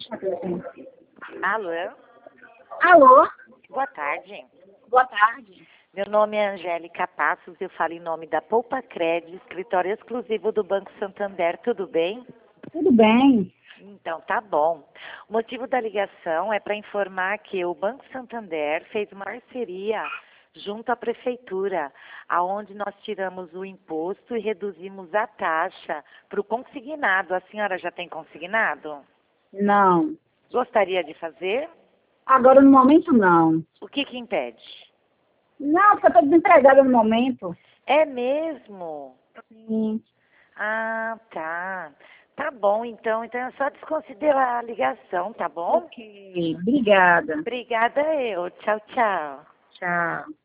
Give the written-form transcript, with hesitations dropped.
Alô? Alô, Boa tarde. boa tarde. Meu nome é Angélica Passos, eu falo em nome da Poupa Cred, escritório exclusivo do Banco Santander, tudo bem? Tudo bem? Então, tá bom. O motivo da ligação é para informar que o Banco Santander fez uma parceria junto à Prefeitura, aonde nós tiramos o imposto e reduzimos a taxa para o consignado. A senhora já tem consignado? Não. Gostaria de fazer? Agora no momento não. O que impede? Não, porque eu estou desempregada no momento. É mesmo? Sim. Ah, tá. Tá bom, então. Então é só desconsiderar a ligação, tá bom? Ok, obrigada. Obrigada eu. Tchau, tchau. Tchau.